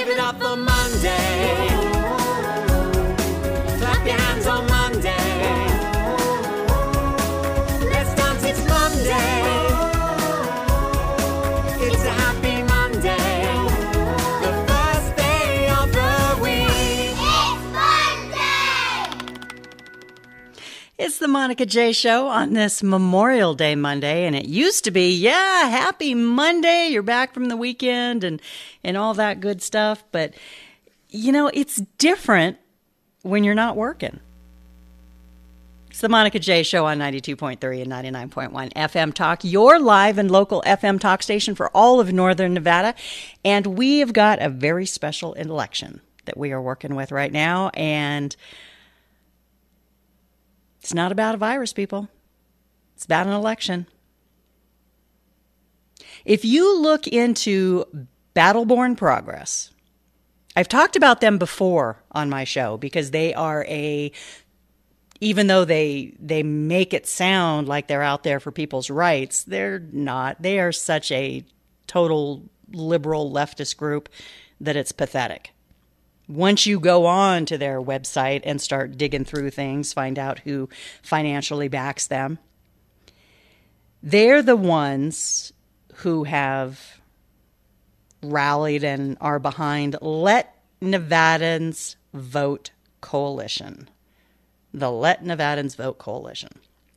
Give it up for Monday. Clap your hands on Monday. Let's dance, it's Monday. It's a happy Monday. The first day of the week. It's Monday! It's the Monica J. Show on this Memorial Day Monday, and it used to be, happy Monday, you're back from the weekend and all that good stuff, but, it's different when you're not working. It's the Monica J. Show on 92.3 and 99.1 FM Talk, your live and local FM talk station for all of Northern Nevada, and we have got a very special election that we are working with right now, and it's not about a virus, people. It's about an election. If you look into Battleborn Progress, I've talked about them before on my show because they are even though they make it sound like they're out there for people's rights, they're not. They are such a total liberal leftist group that it's pathetic. Once you go on to their website and start digging through things, find out who financially backs them. They're the ones who have rallied and are behind Let Nevadans Vote Coalition. The Let Nevadans Vote Coalition.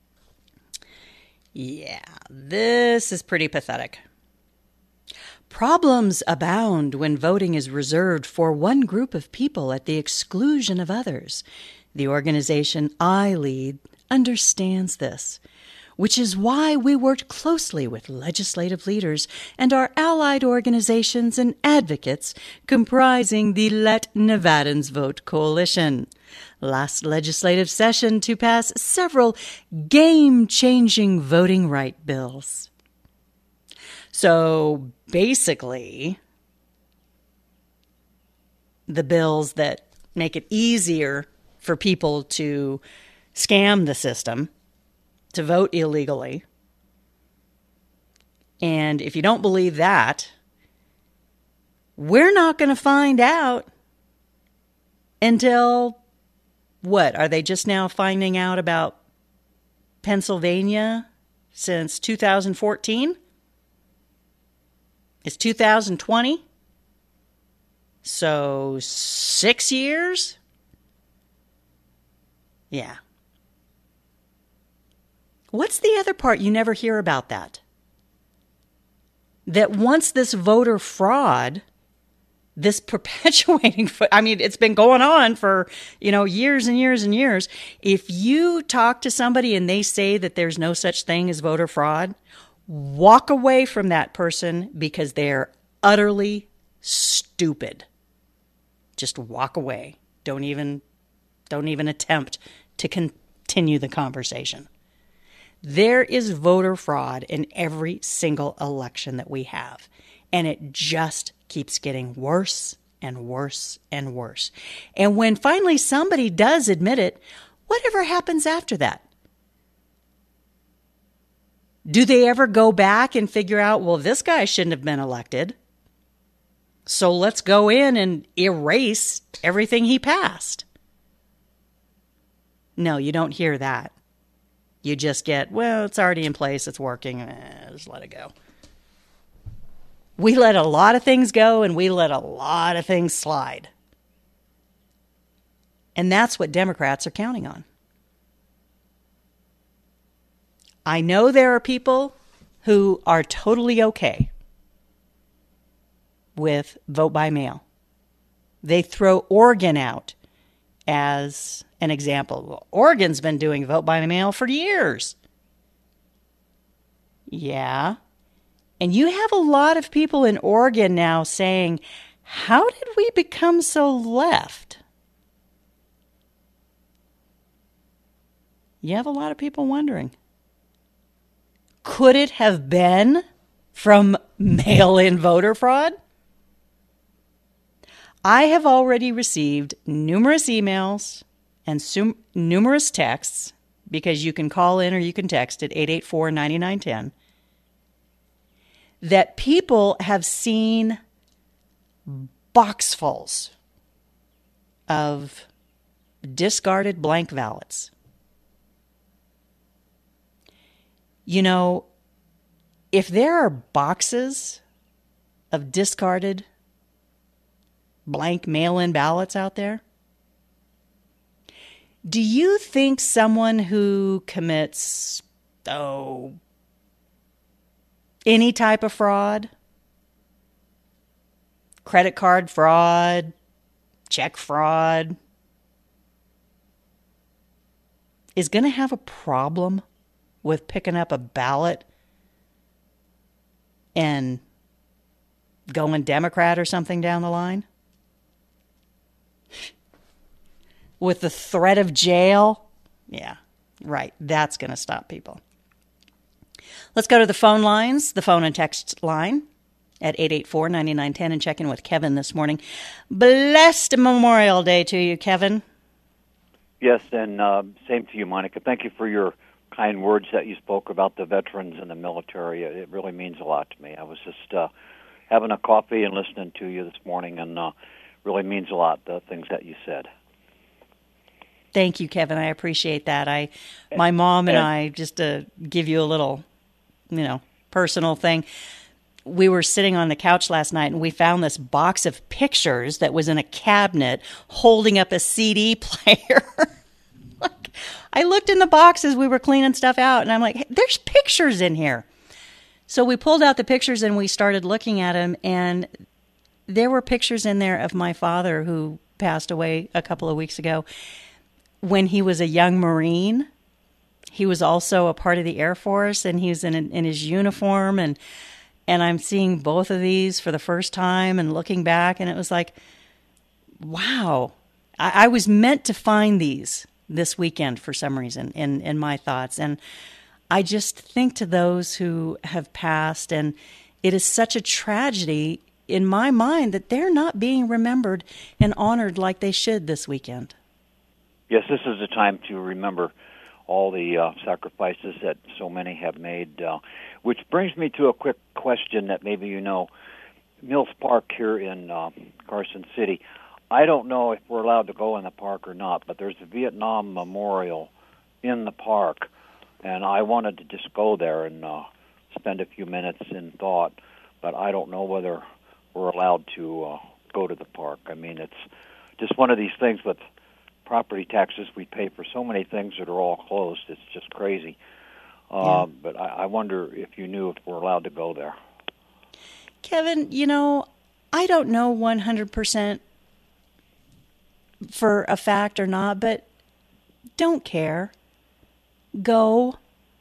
Yeah, this is pretty pathetic. Problems abound when voting is reserved for one group of people at the exclusion of others. The organization I lead understands this, which is why we worked closely with legislative leaders and our allied organizations and advocates comprising the Let Nevadans Vote Coalition last legislative session to pass several game-changing voting right bills. So basically, the bills that make it easier for people to scam the system, to vote illegally. And if you don't believe that, we're not going to find out until, what, are they just now finding out about Pennsylvania since 2014? It's 2020, so 6 years? Yeah. What's the other part you never hear about that? That once this voter fraud, this perpetuating, it's been going on for, years and years and years. If you talk to somebody and they say that there's no such thing as voter fraud, walk away from that person because they're utterly stupid. Just walk away. Don't even attempt to continue the conversation. There is voter fraud in every single election that we have, and it just keeps getting worse and worse and worse. And when finally somebody does admit it, whatever happens after that? Do they ever go back and figure out, well, this guy shouldn't have been elected, so let's go in and erase everything he passed? No, you don't hear that. You just get, well, it's already in place, it's working, just let it go. We let a lot of things go, and we let a lot of things slide. And that's what Democrats are counting on. I know there are people who are totally okay with vote by mail. They throw Oregon out as an example. Well, Oregon's been doing vote by mail for years. Yeah. And you have a lot of people in Oregon now saying, how did we become so left? You have a lot of people wondering. Could it have been from mail-in voter fraud? I have already received numerous emails and numerous texts, because you can call in or you can text at 884-9910, that people have seen boxfuls of discarded blank ballots. You know, if there are boxes of discarded blank mail-in ballots out there, do you think someone who commits, any type of fraud, credit card fraud, check fraud, is going to have a problem with picking up a ballot and going Democrat or something down the line? With the threat of jail? Yeah, right. That's going to stop people. Let's go to the phone lines, the phone and text line at 884-9910 and check in with Kevin this morning. Blessed Memorial Day to you, Kevin. Yes, and same to you, Monica. Thank you for your kind words that you spoke about the veterans and the military. It really means a lot to me. I was just having a coffee and listening to you this morning, and really means a lot, the things that you said. Thank you, Kevin. I appreciate that. My mom and I, just to give you a little, personal thing, we were sitting on the couch last night and we found this box of pictures that was in a cabinet holding up a CD player. I looked in the box as we were cleaning stuff out and I'm like, hey, there's pictures in here. So we pulled out the pictures and we started looking at them, and there were pictures in there of my father, who passed away a couple of weeks ago. When he was a young Marine, he was also a part of the Air Force, and he was in his uniform, and I'm seeing both of these for the first time and looking back, and it was like, wow. I was meant to find these this weekend for some reason in my thoughts, and I just think to those who have passed, and it is such a tragedy in my mind that they're not being remembered and honored like they should this weekend. Yes, this is a time to remember all the sacrifices that so many have made, which brings me to a quick question that maybe you know. Mills Park here in Carson City, I don't know if we're allowed to go in the park or not, but there's a Vietnam Memorial in the park, and I wanted to just go there and spend a few minutes in thought, but I don't know whether we're allowed to go to the park. I mean, it's just one of these things with property taxes we pay for so many things that are all closed. It's just crazy. But I wonder if you knew if we're allowed to go there. Kevin, I don't know 100% for a fact or not, but don't care. Go.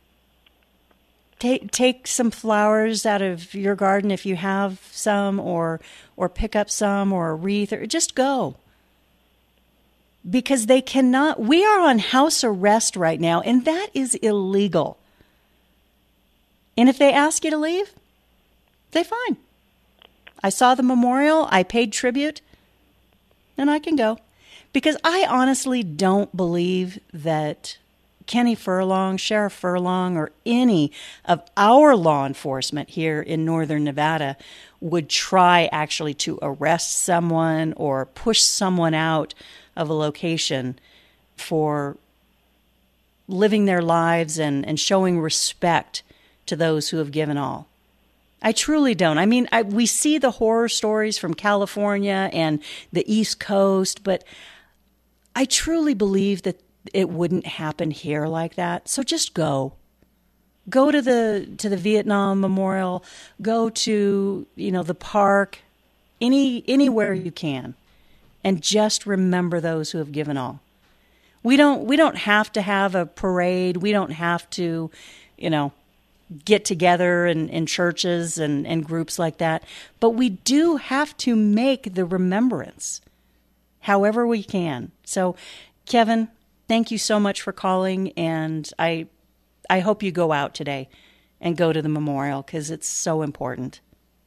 Take some flowers out of your garden if you have some, or pick up some, or a wreath, or just go. Because they cannot, we are on house arrest right now, and that is illegal. And if they ask you to leave, say fine. I saw the memorial, I paid tribute, and I can go. Because I honestly don't believe that Kenny Furlong, Sheriff Furlong, or any of our law enforcement here in northern Nevada would try actually to arrest someone or push someone out of a location for living their lives and showing respect to those who have given all. I truly don't. I mean, we see the horror stories from California and the East Coast, but I truly believe that it wouldn't happen here like that. So just go. Go to the Vietnam Memorial. Go to, the park. Anywhere you can. And just remember those who have given all. We don't have to have a parade. We don't have to, get together in churches and groups like that. But we do have to make the remembrance however we can. So, Kevin, thank you so much for calling, and I hope you go out today and go to the memorial because it's so important.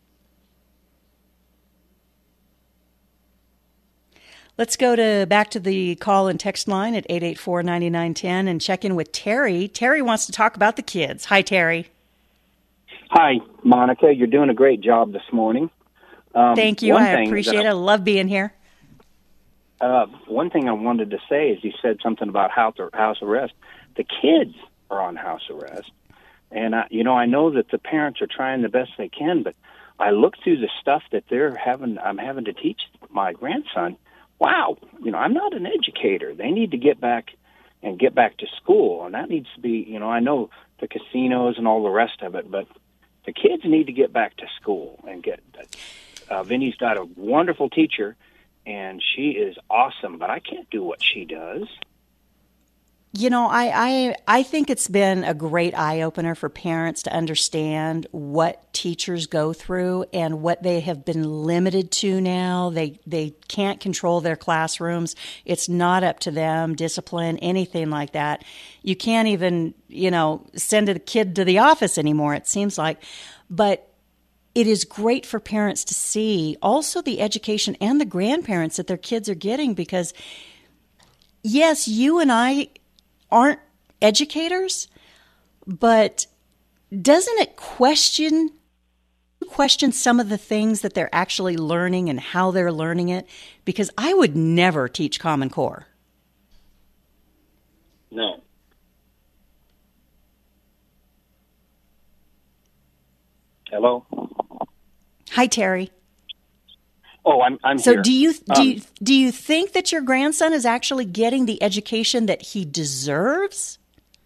Let's go back to the call and text line at 884-9910 and check in with Terry. Terry wants to talk about the kids. Hi, Terry. Hi, Monica. You're doing a great job this morning. Thank you. one I thing appreciate that it. I love being here. One thing I wanted to say is you said something about house arrest. The kids are on house arrest. And, I know that the parents are trying the best they can, but I look through the stuff that I'm having to teach my grandson. Wow, I'm not an educator. They need to get back to school, and that needs to be, I know the casinos and all the rest of it, but the kids need to get back to school and get. Vinny's got a wonderful teacher, and she is awesome, but I can't do what she does. I think it's been a great eye-opener for parents to understand what teachers go through and what they have been limited to now. They can't control their classrooms. It's not up to them, discipline, anything like that. You can't even, send a kid to the office anymore, it seems like. But it is great for parents to see also the education and the grandparents that their kids are getting because, yes, you and I aren't educators, but doesn't it question some of the things that they're actually learning and how they're learning it? Because I would never teach Common Core. No. Hello? Hi, Terry. Oh, I'm so here. Do you think that your grandson is actually getting the education that he deserves?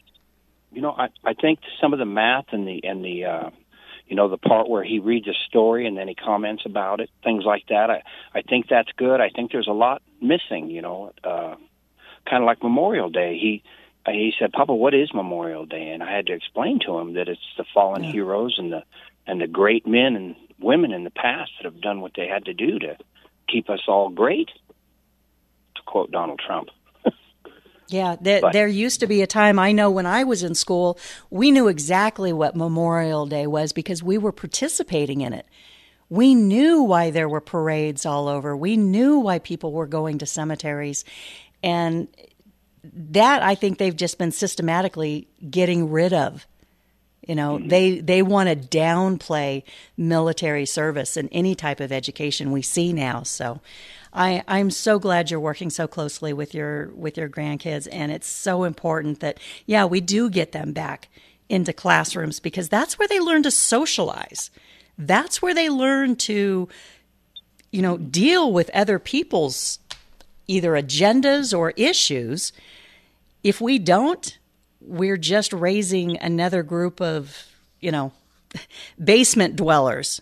I think some of the math and the the part where he reads a story and then he comments about it, things like that. I think that's good. I think there's a lot missing. Kind of like Memorial Day. He said, "Papa, what is Memorial Day?" And I had to explain to him that it's the fallen heroes and the great men and women in the past that have done what they had to do to keep us all great, to quote Donald Trump. Yeah, there used to be a time, I know when I was in school, we knew exactly what Memorial Day was because we were participating in it. We knew why there were parades all over. We knew why people were going to cemeteries. And that, I think they've just been systematically getting rid of. They want to downplay military service and any type of education we see now. So I'm so glad you're working so closely with your grandkids. And it's so important that, we do get them back into classrooms because that's where they learn to socialize. That's where they learn to, deal with other people's either agendas or issues. If we don't, we're just raising another group of, basement dwellers.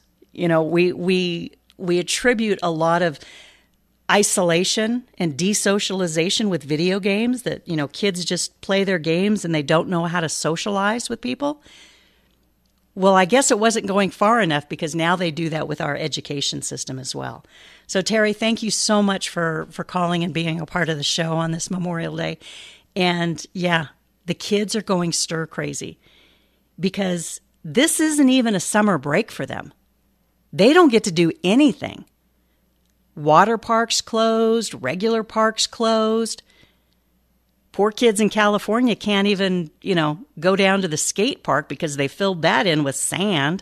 We attribute a lot of isolation and desocialization with video games that, kids just play their games and they don't know how to socialize with people. Well, I guess it wasn't going far enough because now they do that with our education system as well. So, Terry, thank you so much for calling and being a part of the show on this Memorial Day. And the kids are going stir crazy because this isn't even a summer break for them. They don't get to do anything. Water parks closed, regular parks closed. Poor kids in California can't even, go down to the skate park because they filled that in with sand.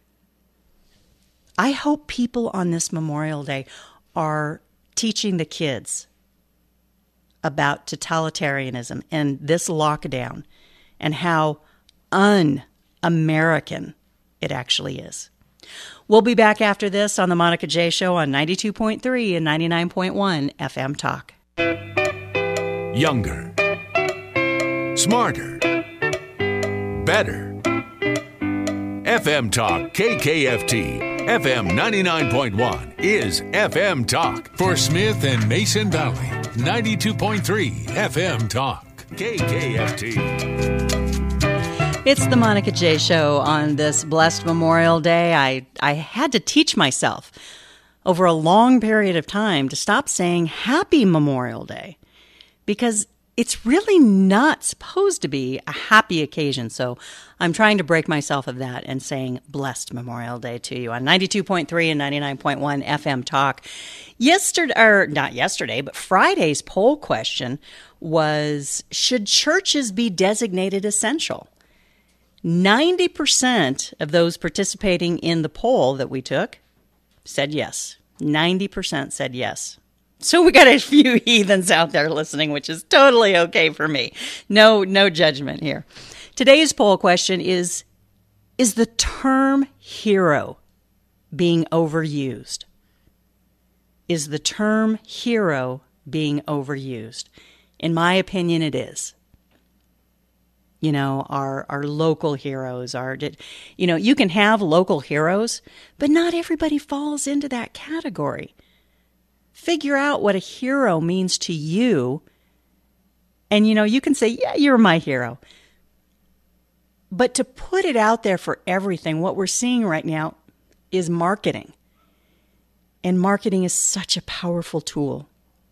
I hope people on this Memorial Day are teaching the kids about totalitarianism and this lockdown and how un-American it actually is. We'll be back after this on the Monica J. Show on 92.3 and 99.1 FM Talk. Younger. Smarter. Better. FM Talk KKFT. FM 99.1 is FM Talk. For Smith and Mason Valley, 92.3 FM Talk. KKFT. It's the Monica J. Show on this blessed Memorial Day. I had to teach myself over a long period of time to stop saying Happy Memorial Day because it's really not supposed to be a happy occasion. So I'm trying to break myself of that and saying blessed Memorial Day to you on 92.3 and 99.1 FM Talk. Friday's poll question was, should churches be designated essential? 90% of those participating in the poll that we took said yes. 90% said yes. So we got a few heathens out there listening, which is totally okay for me. No judgment here. Today's poll question is the term hero being overused? Is the term hero being overused? In my opinion, it is. You know, our local heroes you can have local heroes, but not everybody falls into that category. Figure out what a hero means to you, and you can say, yeah, you're my hero. But to put it out there for everything, what we're seeing right now is marketing. And marketing is such a powerful tool.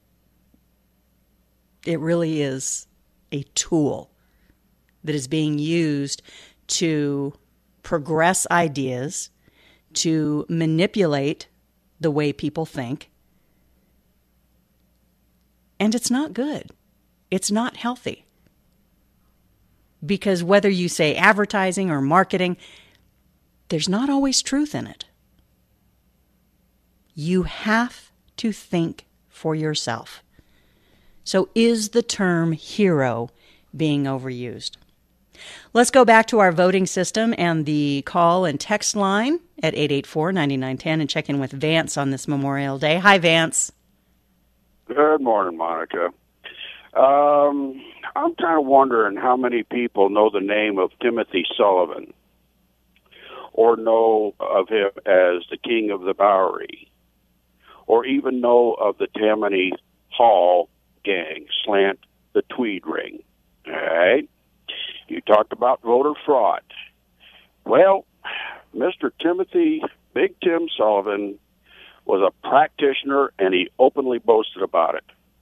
It really is a tool that is being used to progress ideas, to manipulate the way people think. And it's not good. It's not healthy. Because whether you say advertising or marketing, there's not always truth in it. You have to think for yourself. So is the term hero being overused? Let's go back to our voting system and the call and text line at 884-9910 and check in with Vance on this Memorial Day. Hi, Vance. Good morning, Monica. I'm kind of wondering how many people know the name of Timothy Sullivan or know of him as the King of the Bowery or even know of the Tammany Hall gang, Slant the Tweed Ring. All right? You talked about voter fraud. Well, Mr. Timothy Big Tim Sullivan was a practitioner, and he openly boasted about it.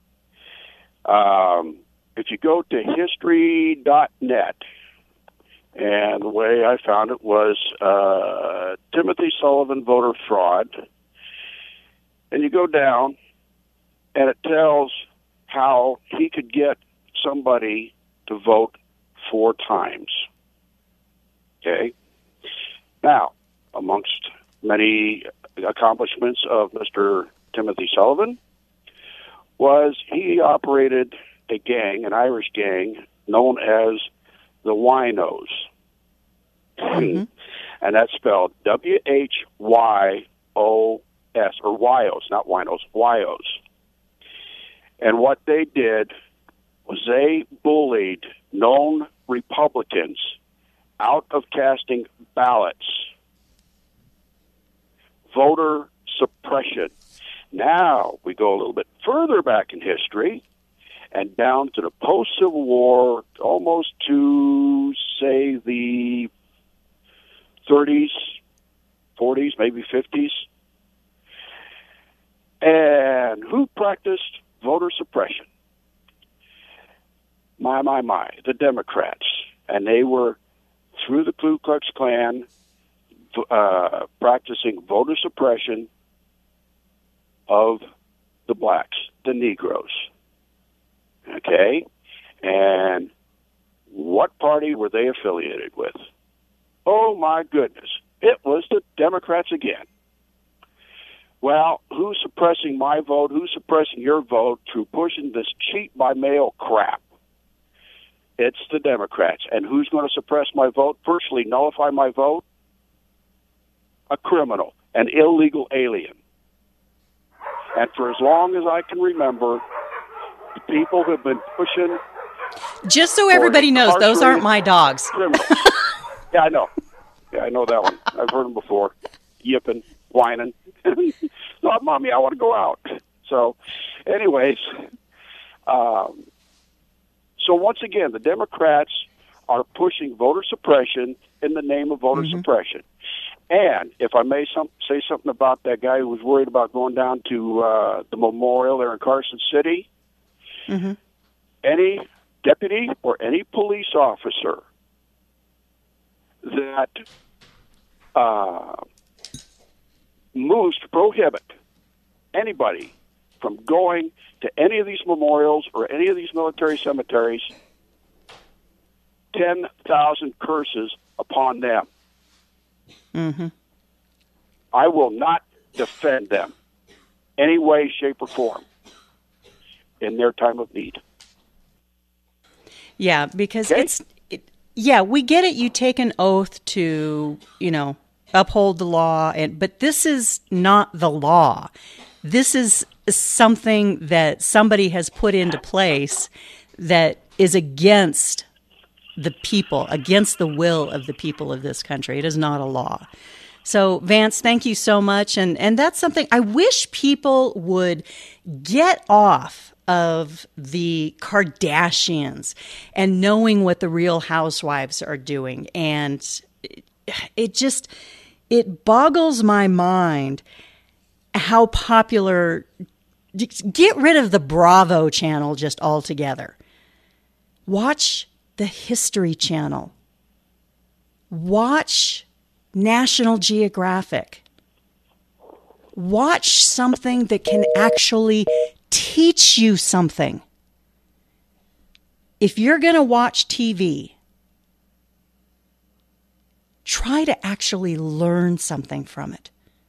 If you go to history.net, and the way I found it was Timothy Sullivan voter fraud, and you go down, and it tells how he could get somebody to vote 4 times. Okay? Now, amongst many accomplishments of Mr. Timothy Sullivan was he operated a gang, an Irish gang, known as the Winos. Mm-hmm. And that's spelled W-H-Y-O-S, or Wyos, not Winos, Wyos. And what they did was they bullied known Republicans out of casting ballots. Voter suppression. Now we go a little bit further back in history and down to the post-Civil War, almost to, say, the 30s, 40s, maybe 50s. And who practiced voter suppression? My, the Democrats. And they were, through the Ku Klux Klan, practicing voter suppression of the blacks, the Negroes. Okay? And what party were they affiliated with? Oh, my goodness. It was the Democrats again. Well, who's suppressing my vote? Who's suppressing your vote through pushing this cheat-by-mail crap? It's the Democrats. And who's going to suppress my vote, virtually nullify my vote? A criminal, an illegal alien. And for as long as I can remember, the people have been pushing... Just so everybody knows, those aren't my dogs. Yeah, I know. Yeah, I know that one. I've heard them before. Yipping, whining. So, Mommy, I want to go out. So, anyways, so once again, the Democrats are pushing voter suppression in the name of voter suppression. And if I may say something about that guy who was worried about going down to the memorial there in Carson City, any deputy or any police officer that moves to prohibit anybody from going to any of these memorials or any of these military cemeteries, 10,000 curses upon them. I will not defend them any way, shape, or form in their time of need. Yeah, because Okay? we get it. You take an oath to, uphold the law, but this is not the law. This is something that somebody has put into place that is against the people, against the will of the people of this country. It is not a law. So, Vance, thank you so much. And that's something I wish people would get off of the Kardashians and knowing what the Real Housewives are doing. And it boggles my mind how popular. Get rid of the Bravo channel just altogether. Watch the History Channel. Watch National Geographic. Watch something that can actually teach you something. If you're going to watch TV, try to actually learn something from it.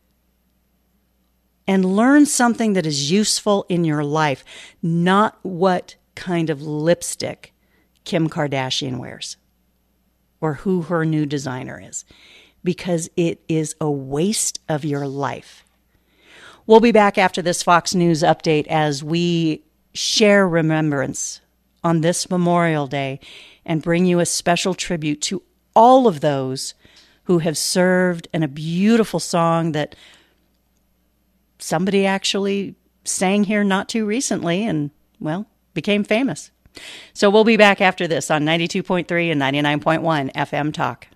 And learn something that is useful in your life, not what kind of lipstick Kim Kardashian wears or who her new designer is, because it is a waste of your life. We'll be back after this Fox News update as we share remembrance on this Memorial Day and bring you a special tribute to all of those who have served, and a beautiful song that somebody actually sang here not too recently and, well, became famous. So we'll be back after this on 92.3 and 99.1 FM Talk.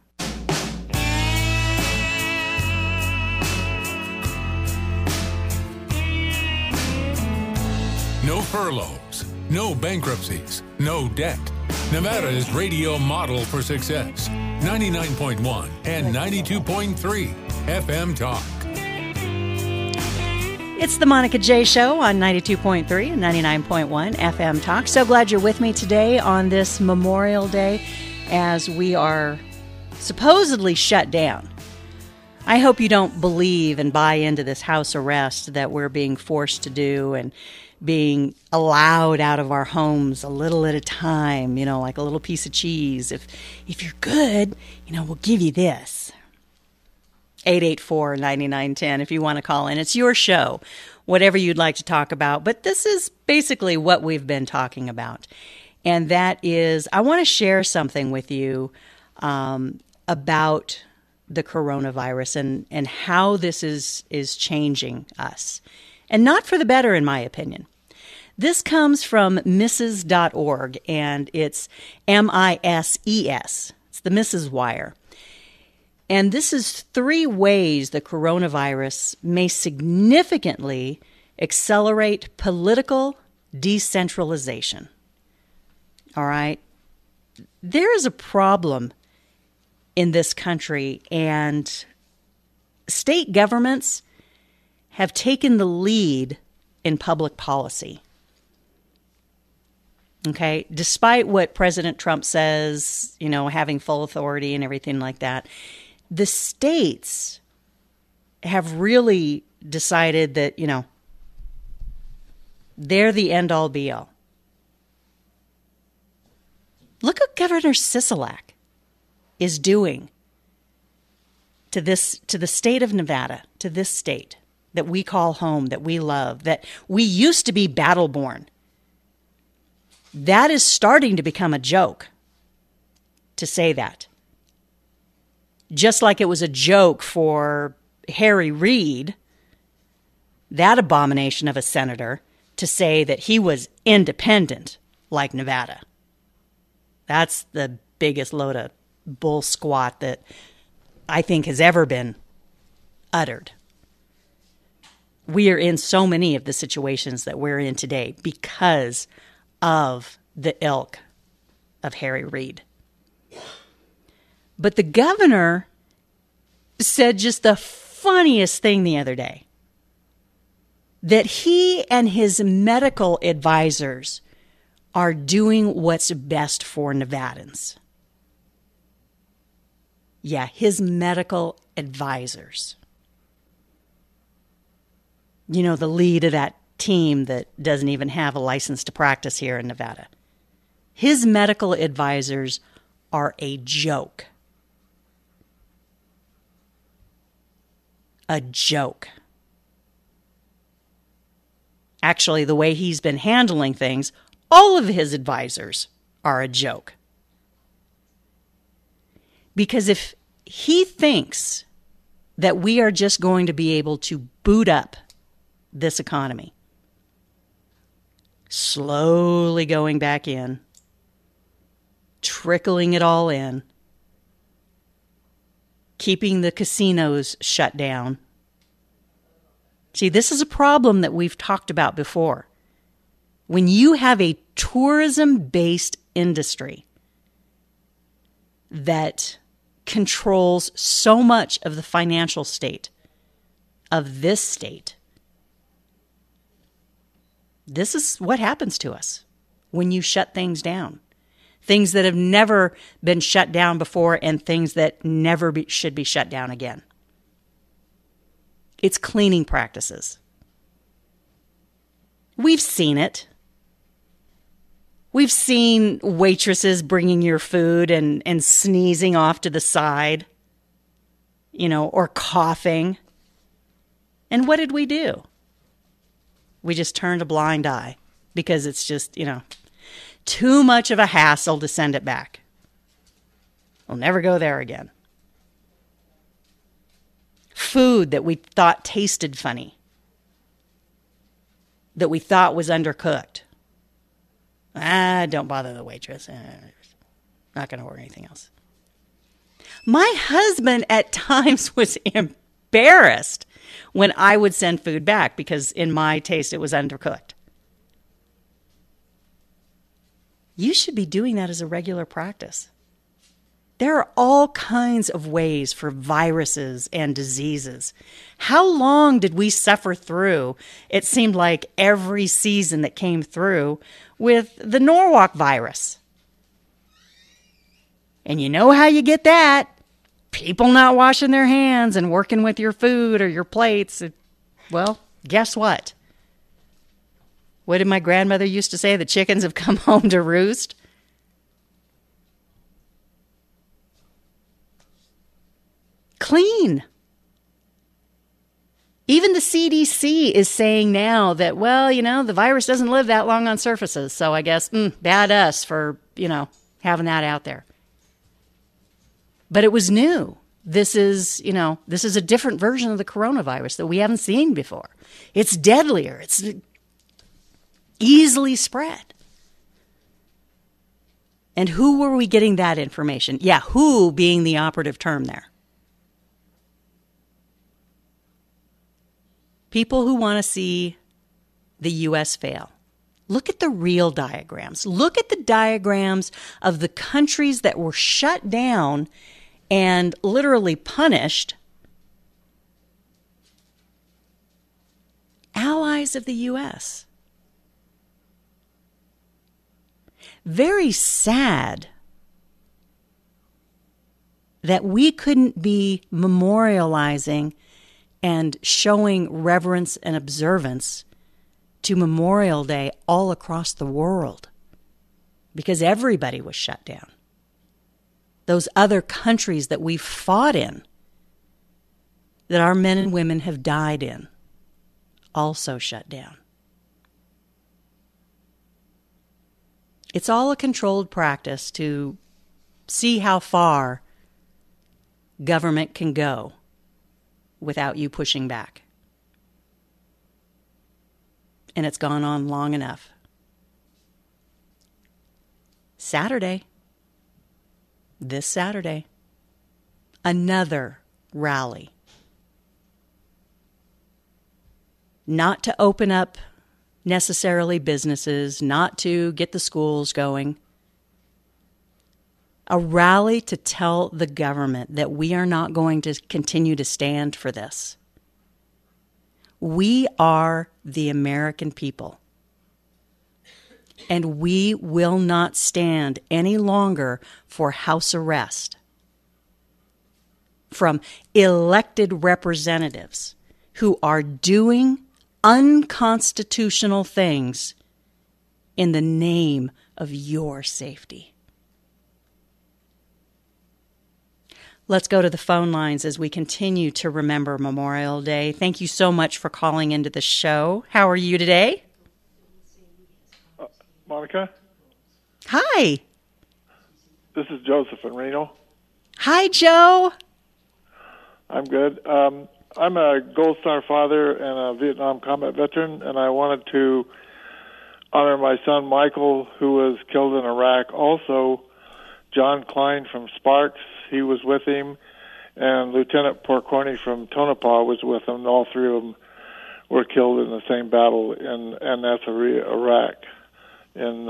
No furloughs, no bankruptcies, no debt. Nevada's radio model for success. 99.1 and 92.3 FM Talk. It's the Monica J. Show on 92.3 and 99.1 FM Talk. So glad you're with me today on this Memorial Day as we are supposedly shut down. I hope you don't believe and buy into this house arrest that we're being forced to do and being allowed out of our homes a little at a time, like a little piece of cheese. If you're good, we'll give you this. 884-9910 if you want to call in. It's your show, whatever you'd like to talk about. But this is basically what we've been talking about. And that is, I want to share something with you about the coronavirus and how this is changing us. And not for the better, in my opinion. This comes from Mrs.org, and it's MISES. It's the Mrs. Wire. And this is 3 ways the coronavirus may significantly accelerate political decentralization. All right? There is a problem in this country, and state governments have taken the lead in public policy. Okay? Despite what President Trump says, having full authority and everything like that, the states have really decided that, they're the end-all be-all. Look what Governor Sisolak is doing to the state of Nevada, to this state that we call home, that we love, that we used to be battle-born. That is starting to become a joke to say that. Just like it was a joke for Harry Reid, that abomination of a senator, to say that he was independent like Nevada. That's the biggest load of bull squat that I think has ever been uttered. We are in so many of the situations that we're in today because of the ilk of Harry Reid. But the governor said just the funniest thing the other day, that he and his medical advisors are doing what's best for Nevadans. Yeah, his medical advisors. the lead of that team that doesn't even have a license to practice here in Nevada. His medical advisors are a joke. A joke. Actually, the way he's been handling things, all of his advisors are a joke. Because if he thinks that we are just going to be able to boot up this economy, slowly going back in, trickling it all in, keeping the casinos shut down. See, this is a problem that we've talked about before. When you have a tourism-based industry that controls so much of the financial state of this state, this is what happens to us when you shut things down. Things that have never been shut down before and things that never should be shut down again. It's cleaning practices. We've seen it. We've seen waitresses bringing your food and sneezing off to the side, or coughing. And what did we do? We just turned a blind eye because it's just, too much of a hassle to send it back. We'll never go there again. Food that we thought tasted funny, that we thought was undercooked. Don't bother the waitress. Not going to order anything else. My husband at times was embarrassed when I would send food back because in my taste it was undercooked. You should be doing that as a regular practice. There are all kinds of ways for viruses and diseases. How long did we suffer through, it seemed like every season that came through, with the Norwalk virus? And you know how you get that? People not washing their hands and working with your food or your plates. Well, guess what? What did my grandmother used to say? The chickens have come home to roost. Clean. Even the CDC is saying now that, the virus doesn't live that long on surfaces. So I guess, bad us for, having that out there. But it was new. This is a different version of the coronavirus that we haven't seen before. It's deadlier. It's easily spread. And who were we getting that information? Yeah, who being the operative term there. People who want to see the U.S. fail. Look at the real diagrams. Look at the diagrams of the countries that were shut down and literally punished. Allies of the U.S. Very sad that we couldn't be memorializing and showing reverence and observance to Memorial Day all across the world because everybody was shut down. Those other countries that we fought in, that our men and women have died in, also shut down. It's all a controlled practice to see how far government can go without you pushing back. And it's gone on long enough. This Saturday, another rally. Not to open up necessarily businesses, not to get the schools going. A rally to tell the government that we are not going to continue to stand for this. We are the American people. And we will not stand any longer for house arrest from elected representatives who are doing unconstitutional things in the name of your safety. Let's go to the phone lines as we continue to remember Memorial Day. Thank you so much for calling into the show. How are you today? Monica? Hi. This is Joseph in Reno. Hi, Joe. I'm good. I'm a Gold Star father and a Vietnam combat veteran, and I wanted to honor my son Michael, who was killed in Iraq. Also, John Klein from Sparks, he was with him, and Lieutenant Porcorny from Tonopah was with him. All three of them were killed in the same battle in Nasiriyah, Iraq, in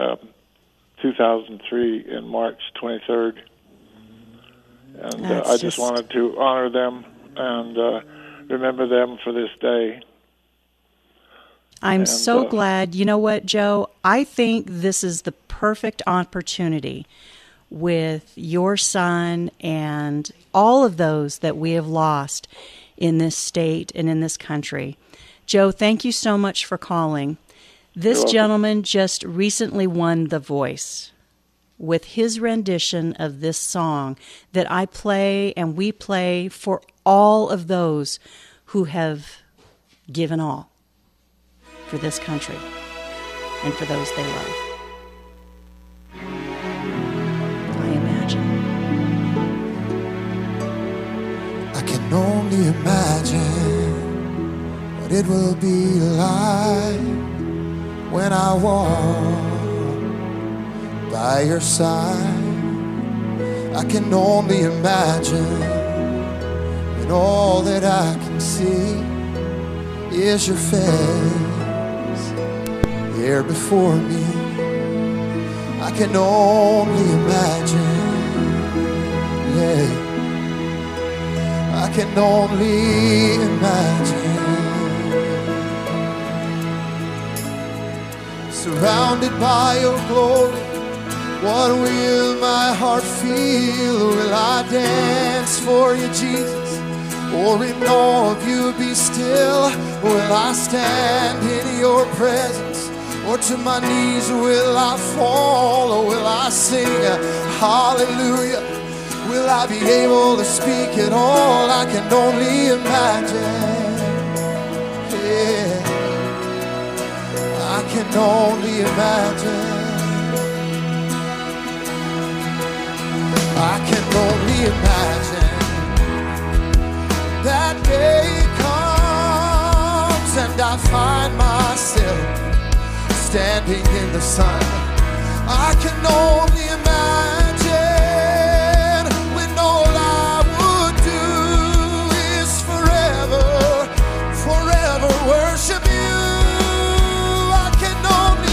2003, in March 23rd. And I just wanted to honor them and remember them for this day. I'm so glad. You know what, Joe? I think this is the perfect opportunity with your son and all of those that we have lost in this state and in this country. Joe, thank you so much for calling. This gentleman just recently won The Voice with his rendition of this song that I play and we play for all of those who have given all for this country and for those they love. I imagine. I can only imagine what it will be like when I walk by your side. I can only imagine when all that I can see is your face here before me. I can only imagine, yeah. I can only imagine. Surrounded by your glory, what will my heart feel? Will I dance for you, Jesus? Or in awe of you be still? Will I stand in your presence? Or to my knees will I fall? Or will I sing hallelujah? Will I be able to speak at all? I can only imagine. Yeah, I can only imagine. I can only imagine. That day comes and I find myself standing in the sun. I can only imagine when all I would do is forever, forever worship you. I can only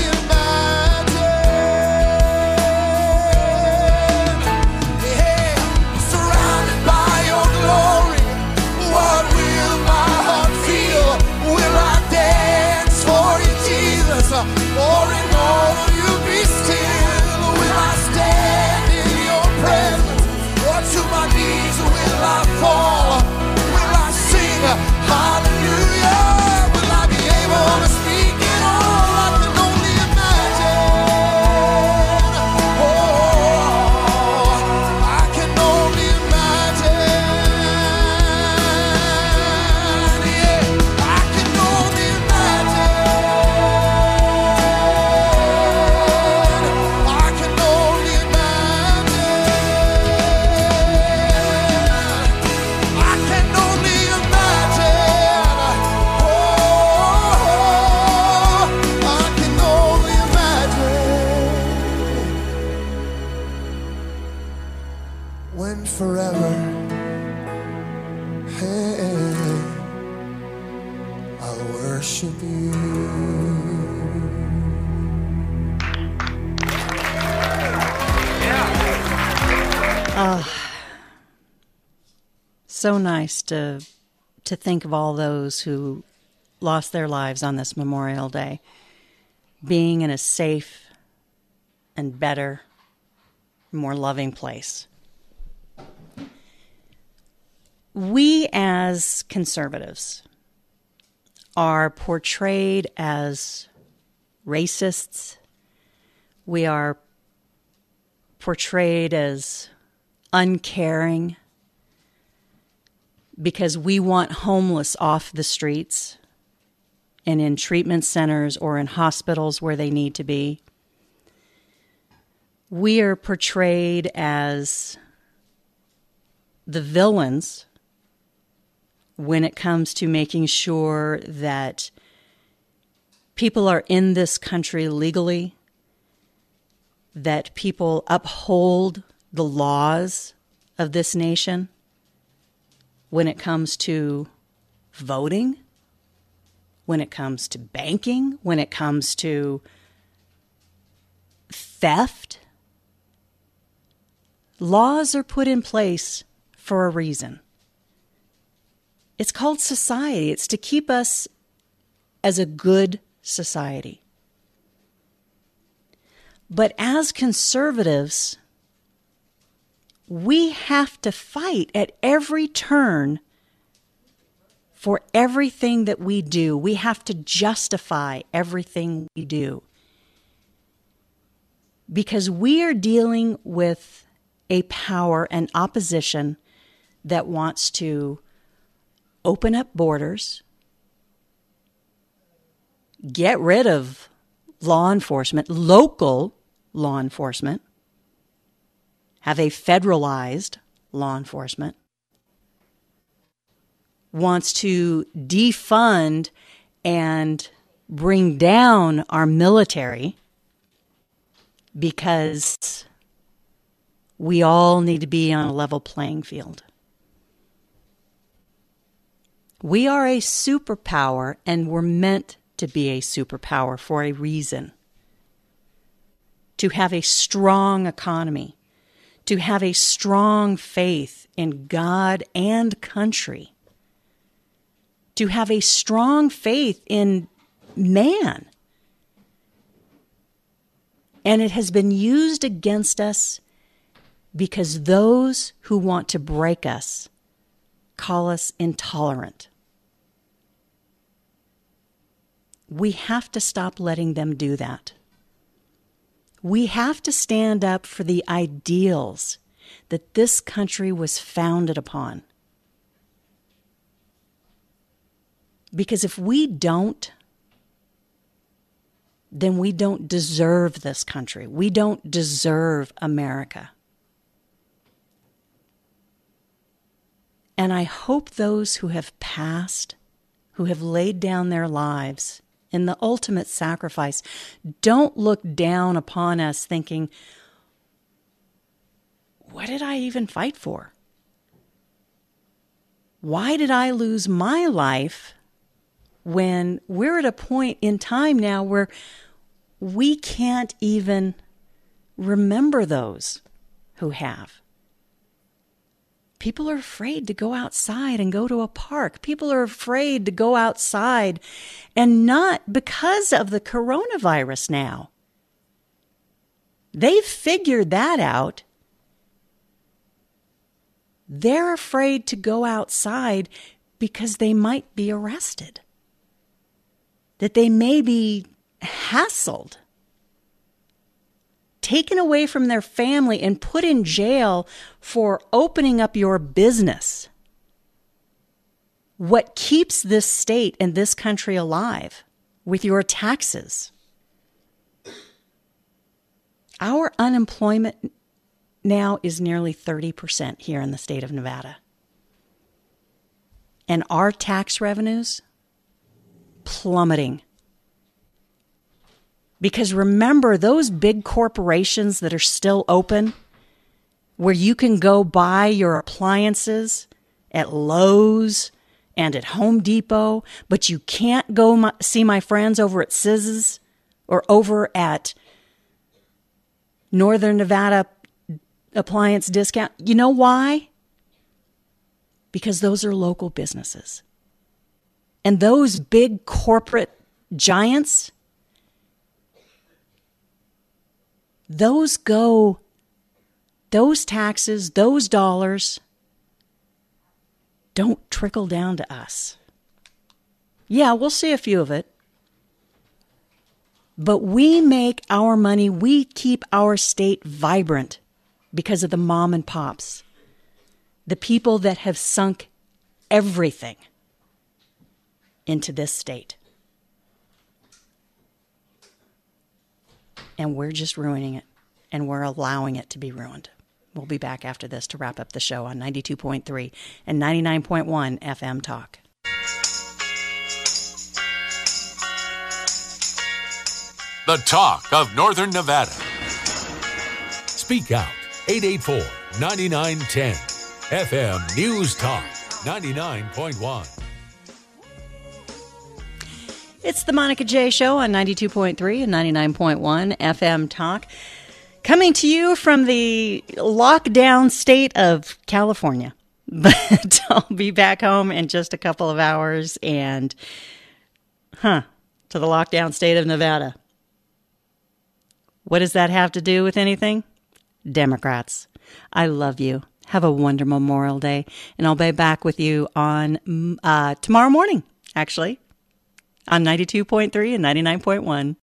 imagine, yeah, surrounded by your glory. What will my heart feel? Will I dance for you, Jesus? Or in all of you be still? Will I stand in your presence? Or to my knees will I fall? Will I sing hallelujah? Will I be able to speak at all? I can only imagine. Oh, I can only imagine. Yeah, I can only imagine. I can only imagine. I can only imagine. Oh, I can only imagine. When forever, hey, I'll worship you. So nice to think of all those who lost their lives on this Memorial Day, being in a safe and better, more loving place. We as conservatives are portrayed as racists. We are portrayed as uncaring because we want homeless off the streets and in treatment centers or in hospitals where they need to be. We are portrayed as the villains when it comes to making sure that people are in this country legally, that people uphold the laws of this nation when it comes to voting, when it comes to banking, when it comes to theft. Laws are put in place for a reason. It's called society. It's to keep us as a good society. But as conservatives, we have to fight at every turn for everything that we do. We have to justify everything we do. Because we are dealing with a power and opposition that wants to open up borders, get rid of law enforcement, local law enforcement, have a federalized law enforcement, wants to defund and bring down our military because we all need to be on a level playing field. We are a superpower, and we're meant to be a superpower for a reason. To have a strong economy, to have a strong faith in God and country, to have a strong faith in man. And it has been used against us because those who want to break us call us intolerant. We have to stop letting them do that. We have to stand up for the ideals that this country was founded upon. Because if we don't, then we don't deserve this country. We don't deserve America. And I hope those who have passed, who have laid down their lives in the ultimate sacrifice, don't look down upon us thinking, what did I even fight for? Why did I lose my life when we're at a point in time now where we can't even remember those who have? People are afraid to go outside and go to a park. People are afraid to go outside, and not because of the coronavirus now. They've figured that out. They're afraid to go outside because they might be arrested, that they may be hassled, taken away from their family and put in jail for opening up your business. What keeps this state and this country alive? With your taxes. Our unemployment now is nearly 30% here in the state of Nevada. And our tax revenues plummeting. Because remember, those big corporations that are still open, where you can go buy your appliances at Lowe's and at Home Depot, but you can't go see my friends over at Siz's or over at Northern Nevada Appliance Discount. You know why? Because those are local businesses. And those big corporate giants, those taxes, those dollars don't trickle down to us. Yeah, we'll see a few of it. But we make our money, we keep our state vibrant because of the mom and pops, the people that have sunk everything into this state. And we're just ruining it, and we're allowing it to be ruined. We'll be back after this to wrap up the show on 92.3 and 99.1 FM Talk. The talk of Northern Nevada. Speak out. 884-9910. FM News Talk 99.1. It's the Monica J. Show on 92.3 and 99.1 FM Talk. Coming to you from the lockdown state of California. But I'll be back home in just a couple of hours and, to the lockdown state of Nevada. What does that have to do with anything? Democrats. I love you. Have a wonderful Memorial Day. And I'll be back with you on tomorrow morning, actually, on 92.3 and 99.1.